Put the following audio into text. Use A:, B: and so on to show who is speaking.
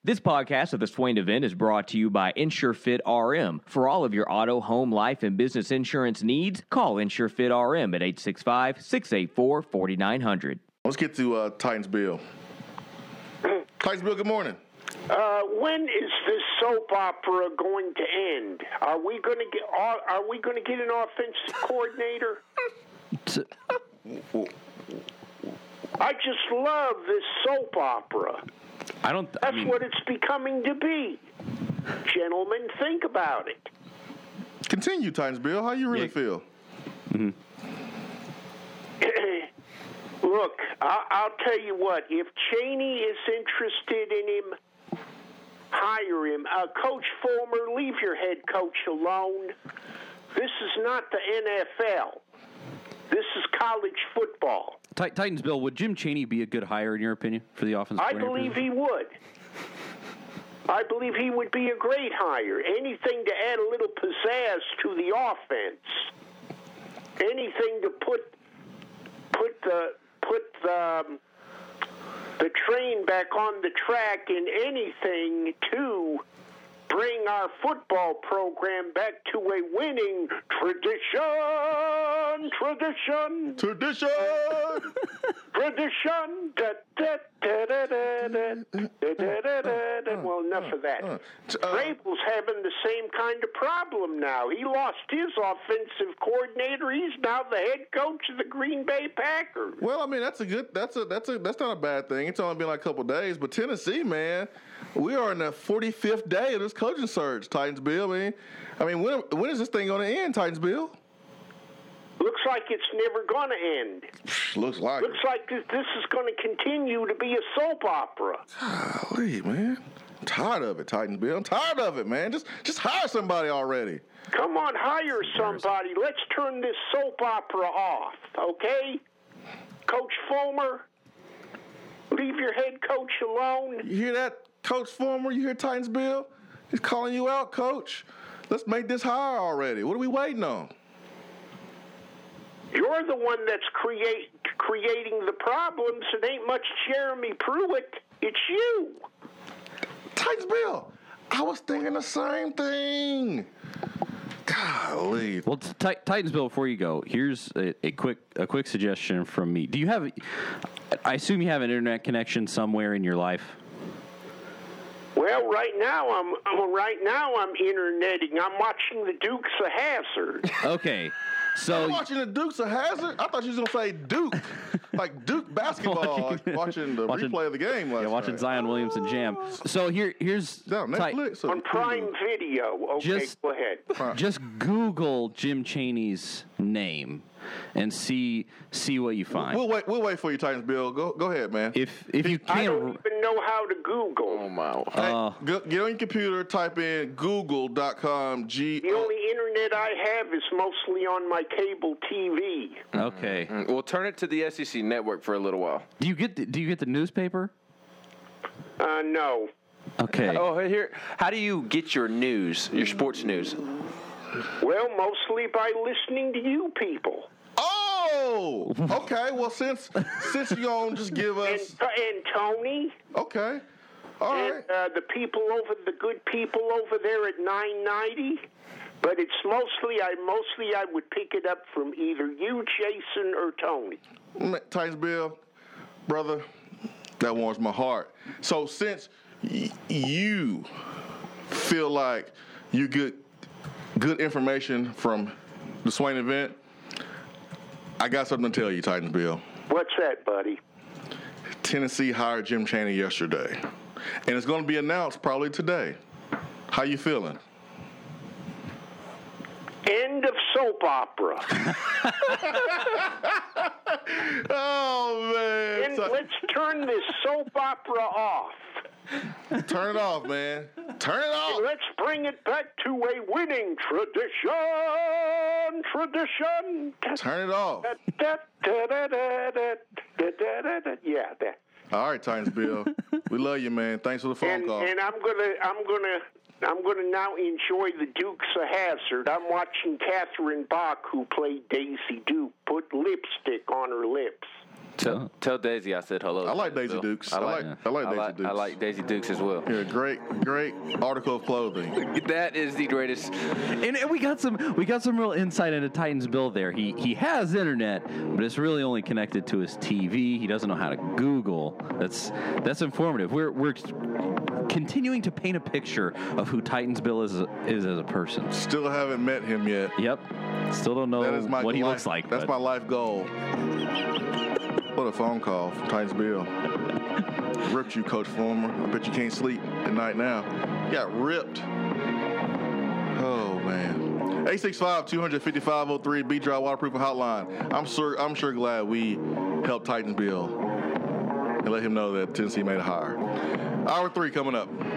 A: This podcast of the Swain event is brought to you by InsureFit RM. For all of your auto, home, life, and business insurance needs, call InsureFit RM at 865-684-4900.
B: Let's get to Titans Bill. Titans Bill, good morning.
C: When is this soap opera going to end? Are we going to get an offensive coordinator? I just love this soap opera. That's what it's becoming to be. Gentlemen, think about it.
B: Continue, Titans Bill. How you really feel?
A: Mm-hmm.
C: Look, I'll tell you what. If Chaney is interested in him, hire him. Coach Fulmer, leave your head coach alone. This is not the NFL. This is college football.
D: Titans Bill, would Jim Chaney be a good hire in your opinion for the offensive
C: I
D: coordinator
C: believe
D: position?
C: he would. I believe he would be a great hire. Anything to add a little pizzazz to the offense. Anything to put the train back on the track, and anything to bring our football program back to a winning tradition. Well, enough of that. Vrabel's having the same kind of problem now. He lost his offensive coordinator. He's now the head coach of the Green Bay Packers.
B: Well, I mean, that's not a bad thing. It's only been like a couple of days, but Tennessee, man, we are in the 45th day of this coaching search, Titans Bill. I mean, when is this thing going to end, Titans Bill?
C: Looks like it's never going to end.
B: Looks like
C: this is going to continue to be a soap opera.
B: Golly, man. I'm tired of it, Titans Bill. I'm tired of it, man. Just hire somebody already.
C: Come on, hire somebody. Let's turn this soap opera off, okay? Coach Fulmer, leave your head coach alone.
B: You hear that, Coach Fulmer? You hear Titans Bill? He's calling you out, Coach. Let's make this hire already. What are we waiting on?
C: You're the one that's creating the problems. It ain't much Jeremy Pruitt. It's you.
B: Titans Bill, I was thinking the same thing. Golly.
D: Well, Titans Bill, before you go, here's a quick suggestion from me. I assume you have an internet connection somewhere in your life?
C: Well, right now I'm interneting. I'm watching the Dukes of Hazzard.
D: Okay. So
B: I'm watching the Dukes of Hazzard? I thought you was going to say Duke. Like Duke basketball. watching the replay of the game last
D: watching
B: night.
D: Zion Williamson jam. So here's
B: Netflix
C: on Prime Video. Okay, go ahead.
D: Just Google Jim Chaney's name and see what you find.
B: We'll wait for you, Titans Bill. Go ahead, man.
D: If you can't,
C: I don't even know how to Google.
B: Oh my! Get on your computer, type in google.com.
C: The only internet I have is mostly on my cable TV.
D: Okay.
E: Mm-hmm. Well, turn it to the SEC network for a little while.
D: Do you get the newspaper?
C: No.
D: Okay.
E: Oh, here. How do you get your news, your sports news?
C: Well, mostly by listening to you people.
B: Oh, okay. Well, since you're going to just give us...
C: And Tony.
B: Okay. All right.
C: And the good people over there at 990. But it's mostly I would pick it up from either you, Jason, or Tony.
B: Titans Bill, brother, that warms my heart. So since you feel like you get good information from the Swain event, I got something to tell you, Titans Bill.
C: What's that, buddy?
B: Tennessee hired Jim Chaney yesterday, and it's going to be announced probably today. How you feeling?
C: End of soap opera.
B: Oh, man.
C: And let's turn this soap opera off.
B: Turn it off, man. Turn it off.
C: And let's bring it back to a winning tradition.
B: Turn it off.
C: Yeah, that.
B: All right, Titans Bill. We love you, man. Thanks for the phone call.
C: And I'm gonna now enjoy the Dukes of Hazzard. I'm watching Catherine Bach, who played Daisy Duke, put lipstick on her lips.
E: Tell Daisy I said hello.
B: I like Daisy
E: Bill.
B: Dukes. I like Daisy Dukes.
E: I like Daisy Dukes as well.
B: Yeah, great article of clothing.
E: That is the greatest.
D: And we got some real insight into Titans Bill there. He has internet, but it's really only connected to his TV. He doesn't know how to Google. That's informative. We're continuing to paint a picture of who Titans Bill is as a person.
B: Still haven't met him yet.
D: Yep. Still don't know
B: That is my
D: what he
B: life-
D: looks like.
B: That's
D: but
B: my life goal. What a phone call from Titans Bill. Ripped you, Coach Fulmer. I bet you can't sleep at night now. You got ripped. Oh, man. 865-255-03, B-Dry Waterproof Hotline. I'm sure glad we helped Titans Bill and let him know that Tennessee made a hire. Hour 3 coming up.